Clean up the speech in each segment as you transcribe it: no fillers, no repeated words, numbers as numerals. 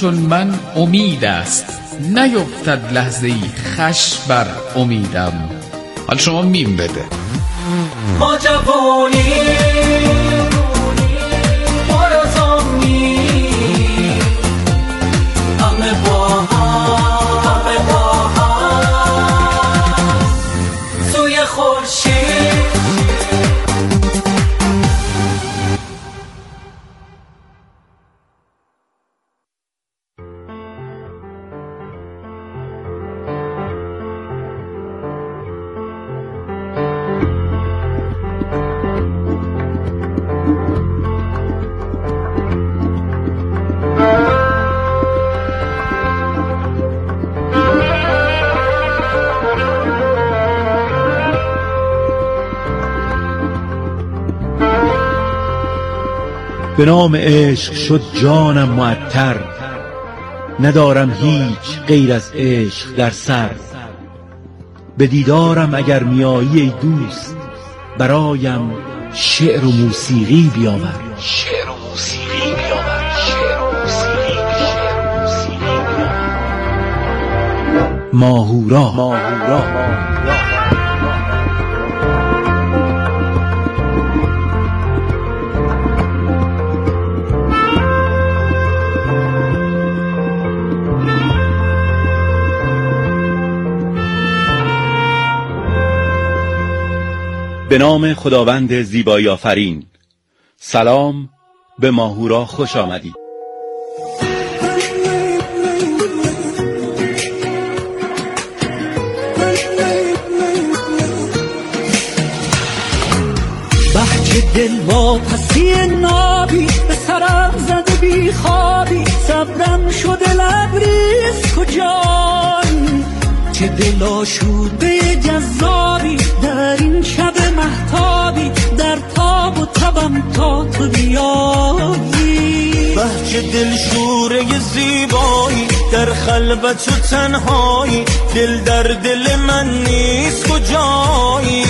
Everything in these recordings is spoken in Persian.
چون من امید است، نیفتد لحظه ای خش بر امیدم. حالا شما میم بده. ما جوانی مرزامی همه با هم سوی خورشید. به نام عشق شد جانم معطر، ندارم هیچ غیر از عشق در سر. به دیدارم اگر میایی ای دوست، برایم شعر و موسیقی بیاور. شعر و موسیقی بیاور. شعر و موسیقی بیاور. ماهورا. به نام خداوند زیبایی آفرین. سلام، به ماهورا خوش آمدید. بحج دل با پسی نابی به سرم زده بی خوابی، صبرم شده لبریز کجان، چه دل آشوده جذابی در این شب مهتابی، در تاب و تبم تا تو بیایی. بهچه دل شوره زیبایی در خلوت و تنهایی، دل در دل من نیست کجایی،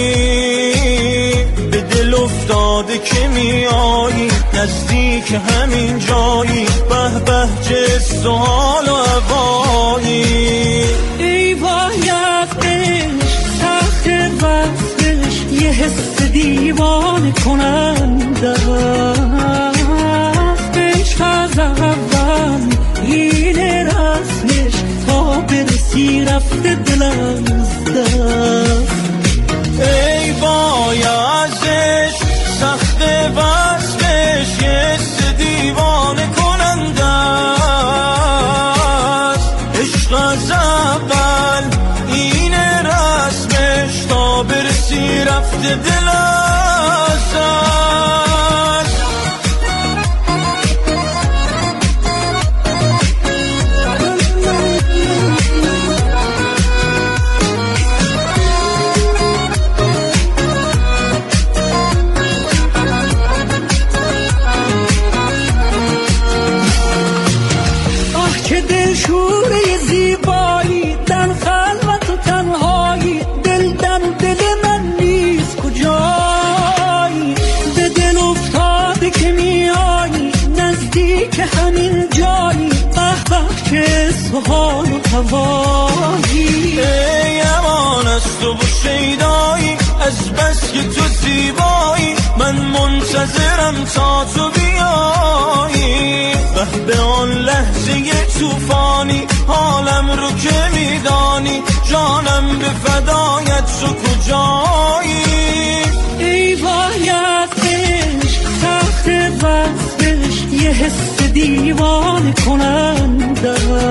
به دل افتاده که میایی نزدیک همین جایی، به بهجه سوال و هوایی. ای وایقش سخت وصلش یه حس دیوانه کننده است، عشق از اول این رسمش تا برسی رفته دلم از دست. ای وای ازش سخت وصلش یه حس دیوانه کننده است، عشق از اول این رسمش تا برسی رفته دل از دست. حال و هوایی. ای امان از تو و شیدایی، از بس که تو زیبایی من منتظرم تا تو بیایی. به آن لحظه توفانی حالم رو که میدانی، جانم به فدایت تو کجایی. ای وایقش سخت وصلش یه حس دیوانه کننده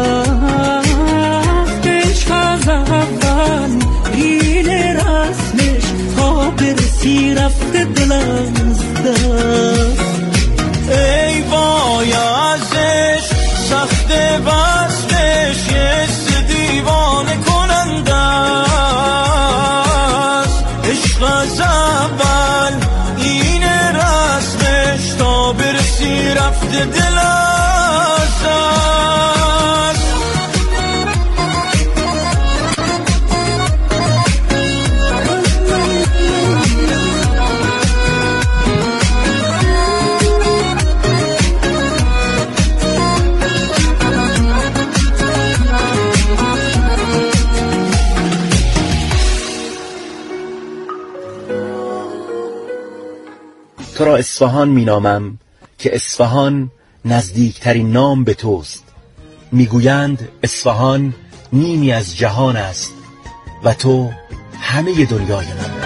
است، عشق از اول این رسمش تا برسی رفته دلم از دست. ای وای ازش سخت وصلش یه حس دیوانه کننده است، عشق از اول این رسمش تا برسی رفته دل از دست. تو را اصفهان می نامم که اصفهان نزدیکترین نام به توست. میگویند اصفهان نیمی از جهان است و تو همه دنیای من.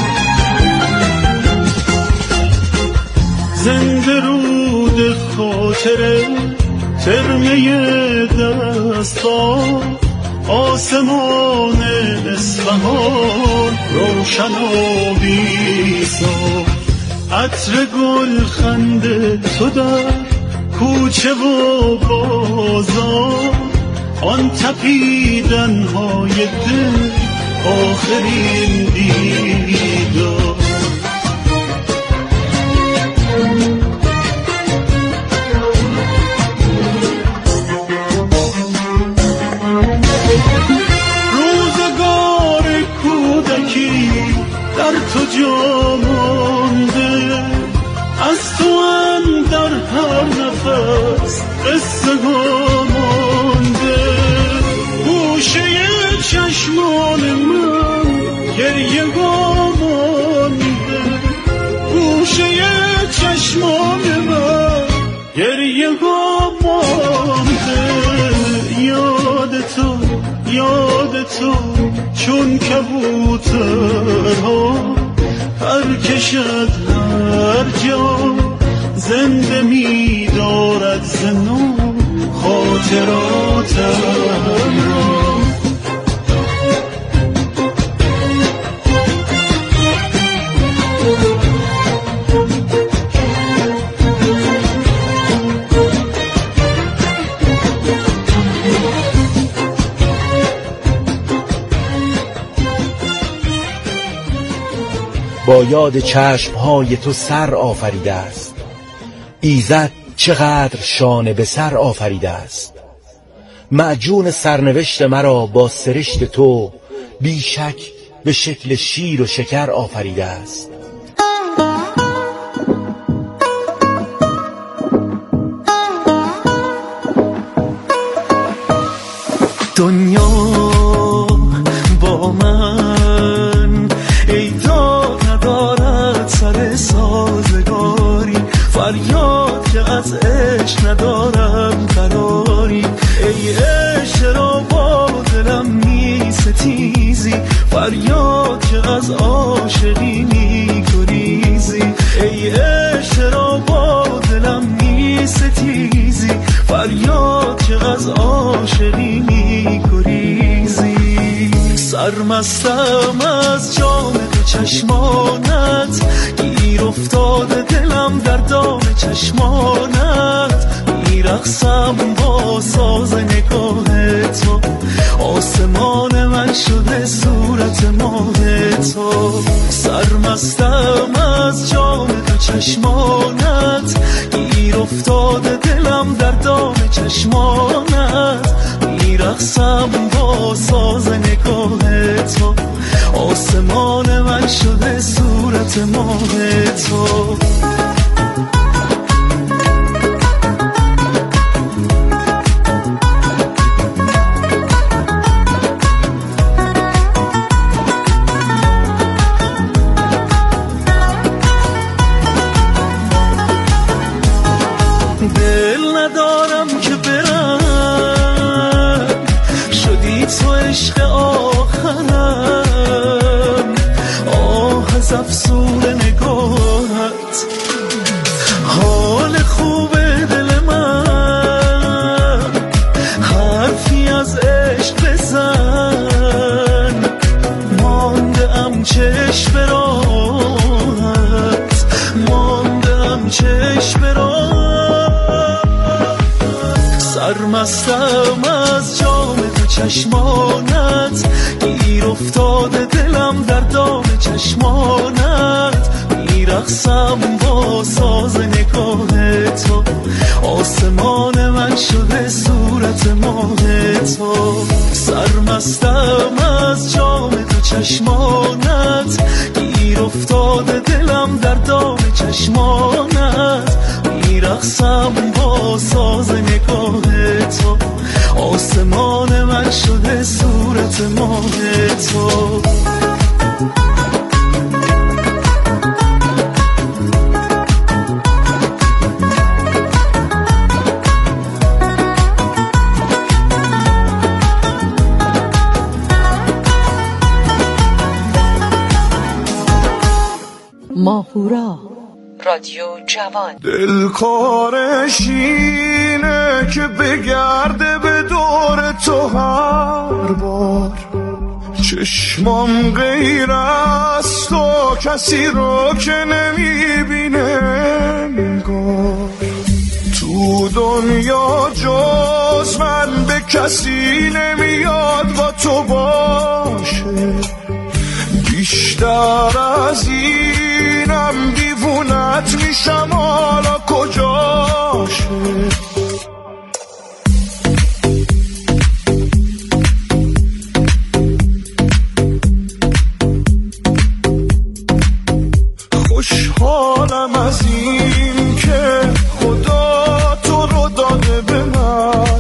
زنده رود خاطره ترمه دستان، آسمان اصفهان روشن و بی‌سان، عطر گل خنده تو در کوچه و بازار، آن تپیدن‌های دل آخرین دیدار. روزگار کودکی در تو جا مانده، از تو اندر هر نفس قصه ها مانده، گوشه چشمان من گریه ها مانده، گوشه چشمان من گریه ها مانده. یاد تو چون کبوترها پر کشد هر جا، زنده می دارد ز نو خاطراتم را. با یاد چشمهای تو سر آفریده است، ایزد چقدر شانه به سر آفریده است. معجون سرنوشت مرا با سرشت تو بیشک به شکل شیر و شکر آفریده است. دنیا با من ایدا ندارد سر سازگاری، فریاد که از عشق ندارم قراری. ای عشق را با دلم می ستیزی، فریاد که از عاشقی می گریزی. ای عشق را با دلم می ستیزی، فریاد که از عاشقی می گریزی. سرمستم از جام تو چشمانت، گیر افتاده دلم در دام چشمانت. میرقصم با ساز نگاه تو، آسمان من شده صورت ماه تو. سرمستم از جام تو چشمانت، گیر افتاده دلم در دام چشمانت. میرقصم با ساز نگاه تو، آسمان من شده صورت ماه تو. دل ندارم که برم، شدی تو عشق آخرم. آه از افسون نگاهت، حال خوب دل من. حرفی از عشق بزن، مانده ام چشم راهت، مانده ام چشم راهت. سرمستم از جام تو چشمانت، گیر افتاده دلم در دام چشمانت. میرقصم با ساز نگاه تو، آسمان من شده صورت ماه تو. سرمستم از جام تو چشمانت، گیر افتاده دلم در دام چشمانت. میرقصم با ساز نگاه تو، آسمان من شده صورت ماه تو. رادیو جوان. دلکارش اینه که بگرده به دور تو هر بار، چشمام غیر از تو کسی رو که نمیبینه انگار، تو دنیا جز من به کسی نمیاد با تو باشه، بیشتر از اینم دیوونت میشم حالا کجاشه. خوشحالم از این که خدا تو رو داده به من،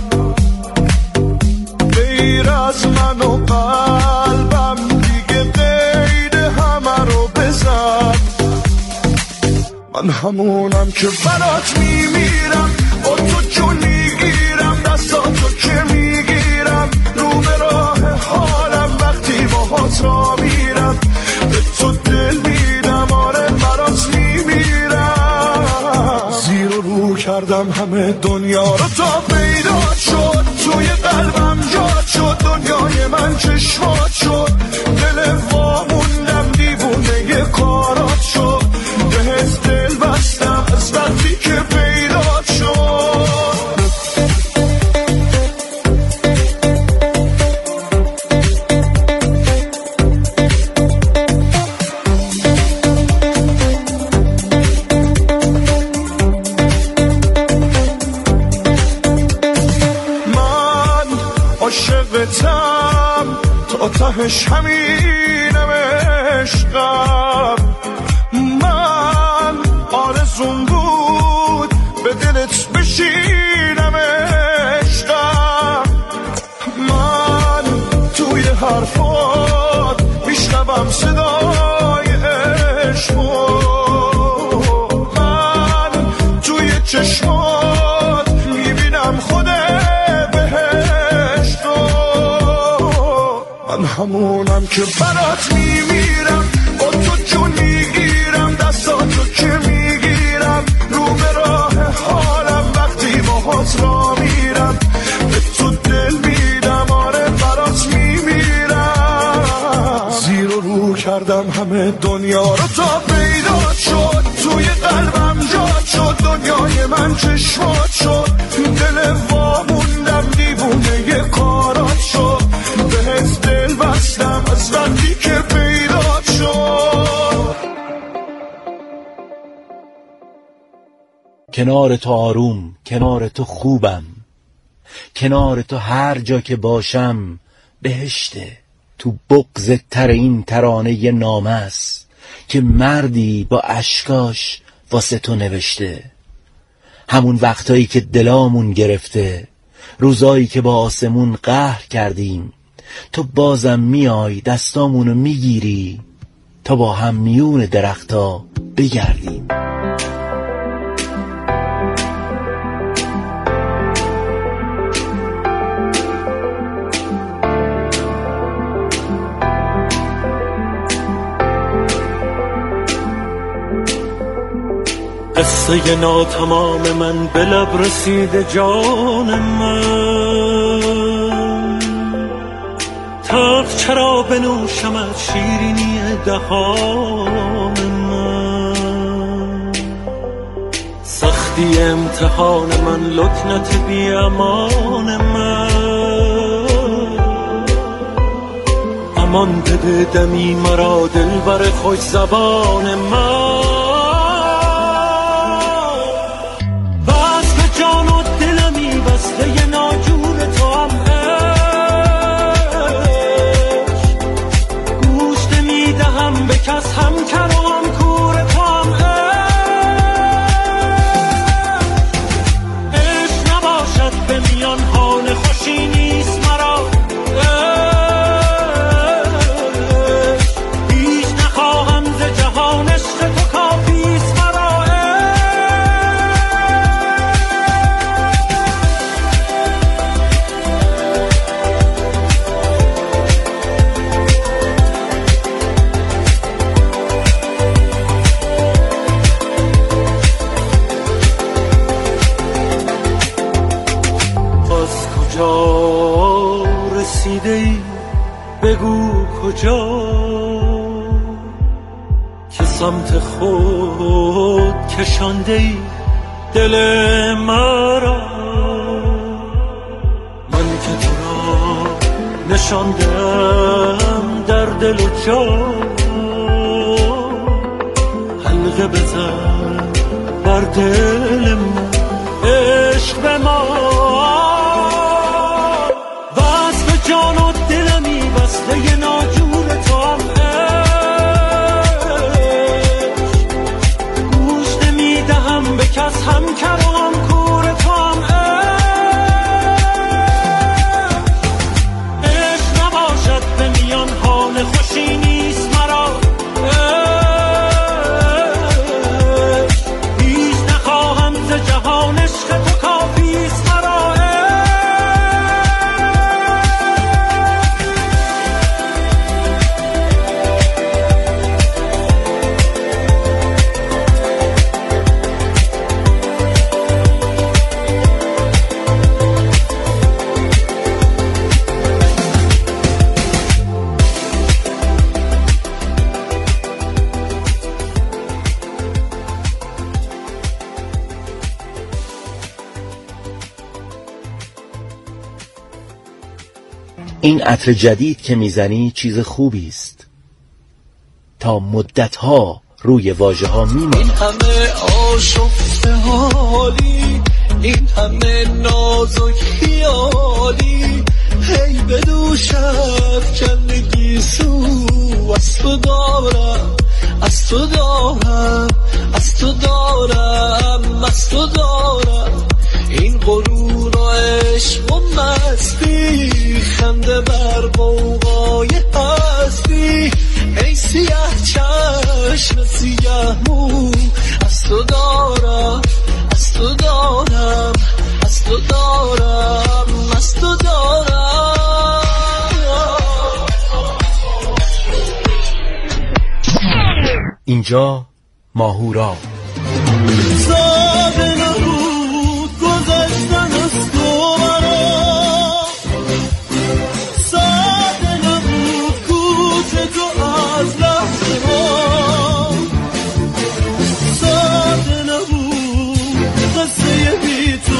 غیر از من و قلبم دیگه غیر همه رو بزن. من همونم که برات میمیرم، با تو جون میگیرم، دستاتو که میگیرم، رو به راه حالم وقتی باهات را میرم، به تو دل میدم، آره برات میمیرم. زیر و رو کردم همه دنیا رو تا پیدا شد، توی قلبم جات شد، دنیای من چشمات شد، دل واموندم دیوونه کارات شد، بهت دل بستم از وقتی که پیدا شد. من عاشقتم تا تهش همینم عشقم، من آرزوم بود به دلت بشینم عشقم، من توی حرفات میشنوم صدای عشقو، من توی چشمات میبینم خود بهشتو. من همونم که برات میمیرم، با تو جون میگیرم، دستاتو که میگیرم، رو به راه حالم وقتی باهات را میرم، به تو دل میدم، آره برات میمیرم. زیر و رو کردم همه دنیا رو تا پیدا شد، توی قلبم جات شد، دنیای من چشمات شد، دل واموندم دیوونه کارات شد، بهت دل بستم از وقتی که پیدا شد. کنار تو آروم، کنار تو خوبم، کنار تو هر جا که باشم بهشته. تو بغض تر این ترانه نامه است که مردی با اشکاش واسه تو نوشته. همون وقتایی که دلامون گرفته، روزایی که با آسمون قهر کردیم، تو بازم میای دستامونو میگیری تا با هم میون درختا بگردیم. قصه ناتمام من به لب رسیده جان من، تلخ چرا بنوشم از شیرینی دهان من، سختی امتحان من، لکنت بی امان من، امان بده دمی مرا دلبر خوش زبان من. کس هم کرام کور تام عشق نباشد به میان حال خوشی نیست مرا، هیچ نخواهم ز جهان عشق تو کافیست مرا. کجا رسیده ای بگو کجا که سمت خود کشانده ای دل مرا من که تو را نشاندم در دل و جان حلقه بزن بر دل من عشق به ما وصف جان و دلمی وصله ناجور تو هم عشق گوش نمیدهم به کس هم کرام کور تو هم عشق نباشد به میان حال خوشی نیست مرا هیچ نخواهم ز جهان عشق تو کافیست مرا این عطر جدید که میزنی چیز خوبی است تا مدتها روی واژه ها میمانی. این همه آشفته حالی این همه نازک خیالی هی بدوش افکندگی سو از تو دارم از تو دارم از تو دارم از تو دارم این غرور و عشق و مستی خنده بر قوقای هستی ای سیه چشم سیه مو از تو دارم از تو دارم از تو دارم از تو دارم اینجا ماهورا ساده نبود گذشتن از تو مرا ساده نبود کوچ تو از لحظه ها ساده نبود قصه بی تو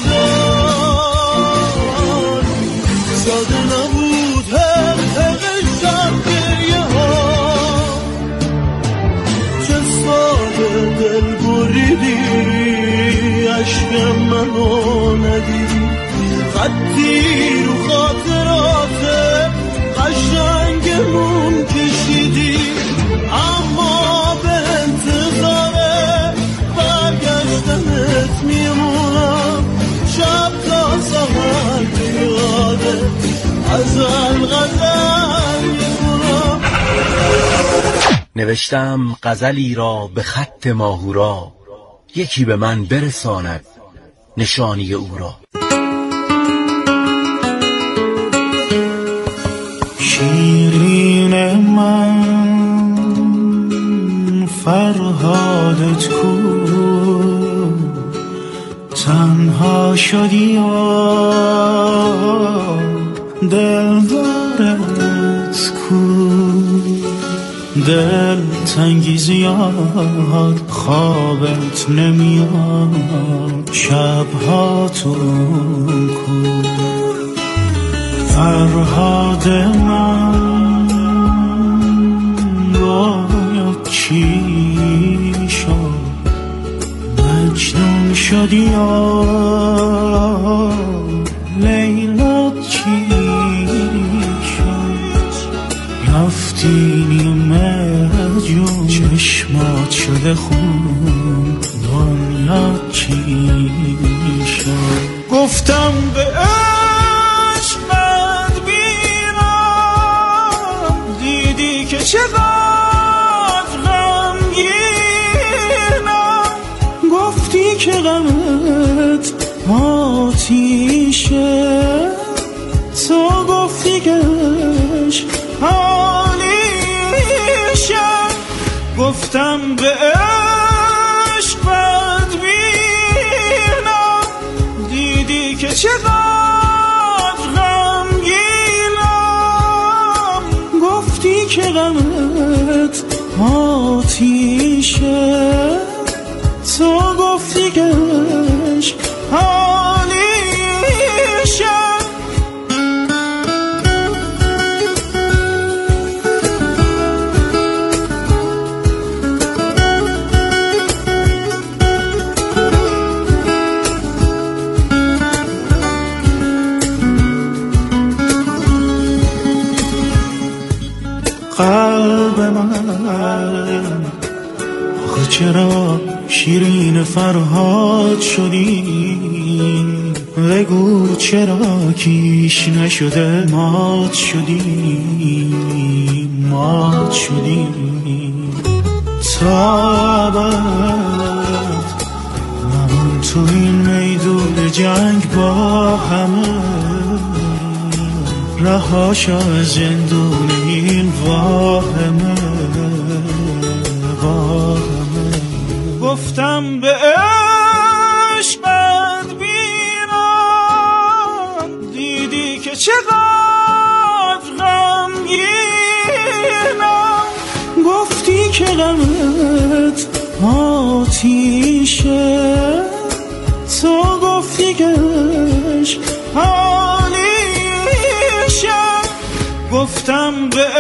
بودن ساده نبود هر شب گریه ها چه ساده دل بریدی عشق منو ندیدی خطی رو خاطرات قشنگمون کشیدی اما به انتظار برگشتنت میمونم شب تا سحر بیاده ازل غزل میخونم نوشتم غزلی را به خط ماهورا یکی به من برساند نشانی او را. شیرین من فرهادت کو تنها شدی و دلدارت کو دل تنگی زیاد خوابت نمیاد شبها تو کو فرهاد من باید چی شد مجنون شدی یا لیلا چی شد رفتی نیمه جون چشمات شده خون دنیا چی شد گفتم به چقدر غمگینم گفتی که غمت آتیشه تو گفتی که حالیشه گفتم به عشق بدبینم دیدی که چقدر گفتی که غمت آتیشه، تو گفتی که عشق حالیشه. قلب من آخه چرا شیرین فرهاد شدی؟ بگو چرا کیش نشده مات شدی؟ مات شدی تا ابد نمون تو این میدون جنگ با همه، رهاش از زندون این واهمه. گفتم به عشقت بینم، دیدی که چقدر غمگینم. گفتی که غمت آتیشه، تو گفتی که عشق حالیشه. گفتم به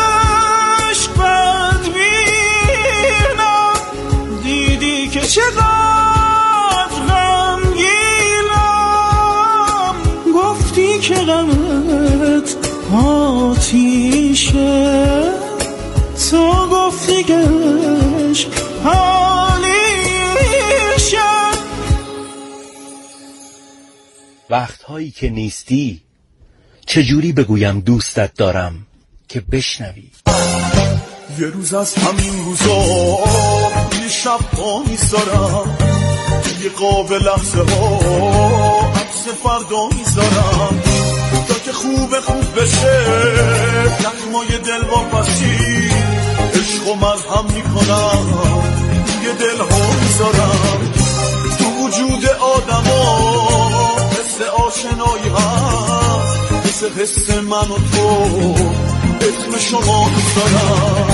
عشقت بینم، دیدی که چقدر غمگینم. گفتی که غمت آتیشه، تو گفتی که عشق حالیشه. وقتهایی که نیستی چجوری بگویم دوستت دارم که بشنوی؟ یه روز از همین روزا یه شب پا میذارم، یه قاب لحظه ها عکس فردا میذارم، تا که خوب بشه زخمای دل واپسی، عشق و مرهم میکنم یه دل ها میذارم. تو وجود آدم ها حس آشنایی هست، حس من و تو اسم شما میذارم.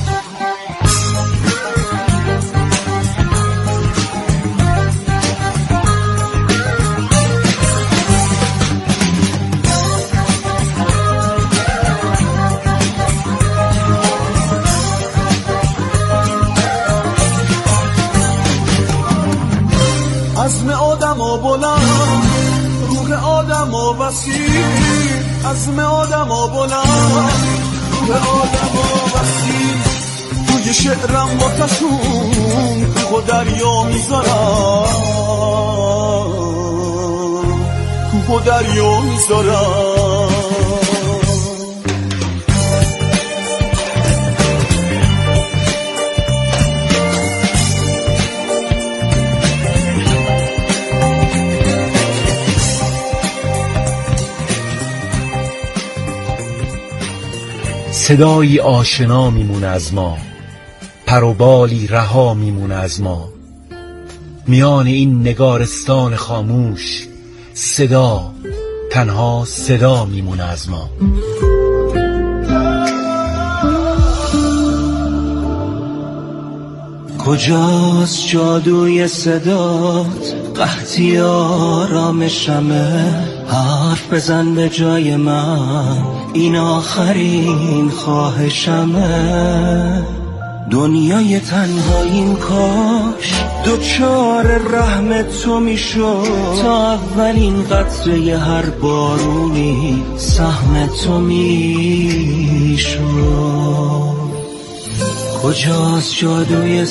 عزم آدم ها بلند، روح آدم ها وسیع، عزم آدم ها بلند، روح آدم ها وسیع. توی شعرم با تشون کوه و دریا میذارم، کوه و دریا میذارم. صدایی آشنا میمونه از ما، پر و بالی رها میمونه از ما. میان این نگارستان خاموش صدا، تنها صدا میمونه از ما. کجاست جادوی صدات، قحطی آرامشمه؟ حرف بزن به جای من، این آخرین خواهشمه. دنیای تنهاییم کاش دوچار رحم تو میشد، تا اولین قطره هر بارونی سهم تو میشد. کجاست جادوی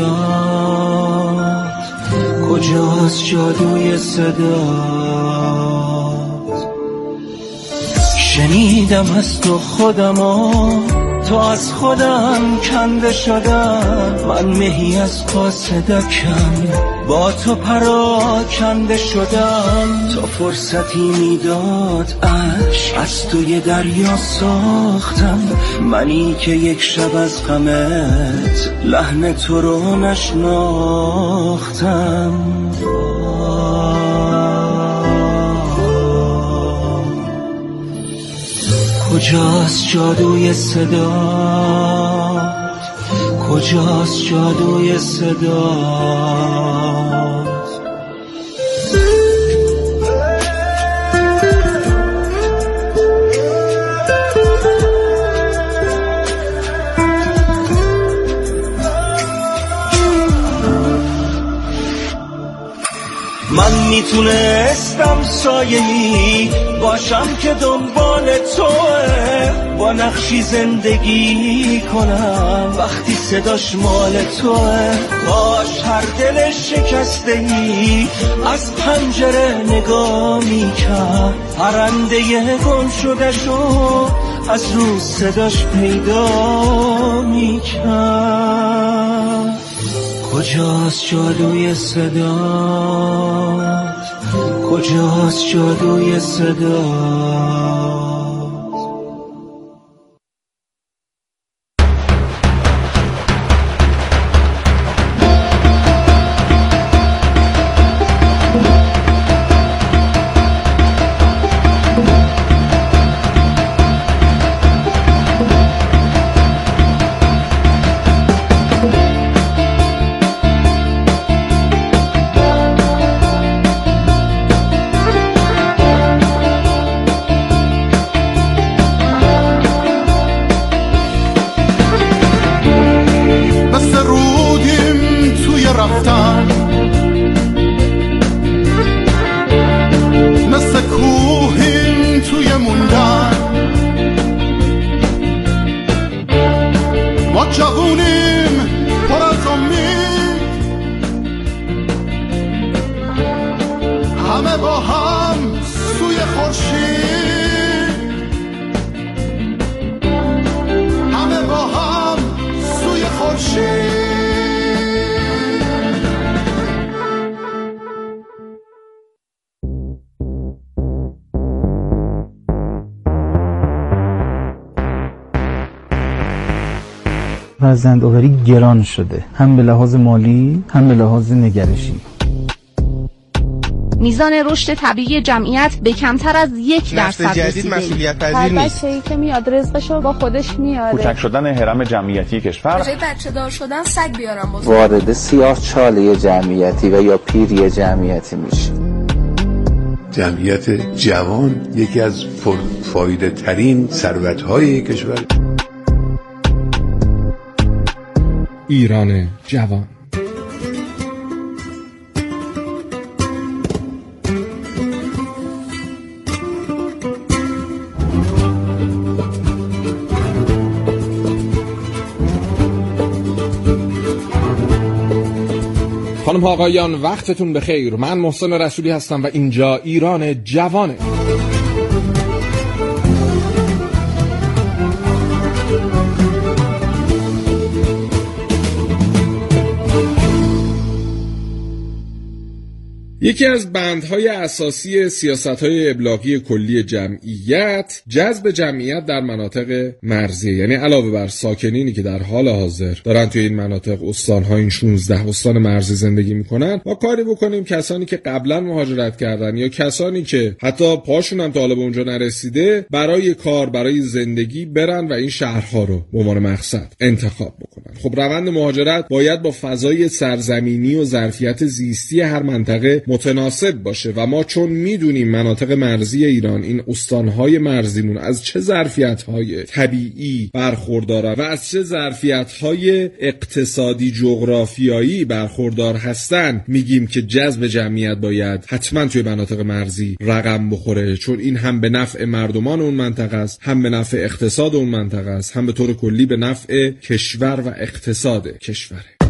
صدات، کجاست جادوی صدات؟ شنیدم از تو خودمو، تو از خودم کنده شدم. من مهی از قاصدکم، با تو پراکنده شدم. تا فرصتی میداد عشق از توی دریا ساختم. منی که یک شب از غمت لحن تو رو نشناختم. کجاست جادوی صدا، کجاست جادوی صدا. من میتونستم سایه‌ای باشم که دنبال توه، با نقشی زندگی کنم وقتی صداش مال توه. کاش هر دل شکسته‌ای از پنجره نگاه میکرد، پرنده گم شده‌شو از رو صداش پیدا میکرد. کجاست جادوی صدا، کجاست جادوی صدا. فرزندآوری گران شده، هم به لحاظ مالی هم به لحاظ نگرشی. میزان رشد طبیعی جمعیت به کمتر از 1% رسیده. مسئولیت پذیر نیست. هر بچه‌ای که میاد رزقشو با خودش میاره. کوچک شدن هرم جمعیتی کشور، جای بچه دار شدن سگ بیارم بزرگ. وارد سیاه‌چاله جمعیتی و یا پیری جمعیتی میشه. جمعیت جوان یکی از پرفایده ترین ثروت‌های کشور. ایران جوان. خانم ها آقایان وقتتون بخیر. من محسن رسولی هستم و اینجا ایران جوانه. یکی از بندهای اساسی سیاست‌های ابلاغی کلی جمعیت جذب جمعیت در مناطق مرزیه، یعنی علاوه بر ساکنینی که در حال حاضر دارن توی این مناطق استان‌ها، این 16 استان مرزی زندگی میکنن، ما کاری بکنیم کسانی که قبلا مهاجرت کردن یا کسانی که حتی پاشون هم تا حالا به اونجا نرسیده برای کار، برای زندگی برن و این شهرها رو به عنوان مقصد انتخاب بکنن. خب روند مهاجرت باید با فضای سرزمینی و ظرفیت زیستی هر منطقه متناسب باشه و ما چون میدونیم مناطق مرزی ایران، این استانهای مرزیمون از چه ظرفیت‌های طبیعی برخوردارن و از چه ظرفیت‌های اقتصادی جغرافیایی برخوردار هستن، میگیم که جذب جمعیت باید حتما توی مناطق مرزی رقم بخوره، چون این هم به نفع مردمان اون منطقه است، هم به نفع اقتصاد اون منطقه است، هم به طور کلی به نفع کشور و اقتصاد کشوره.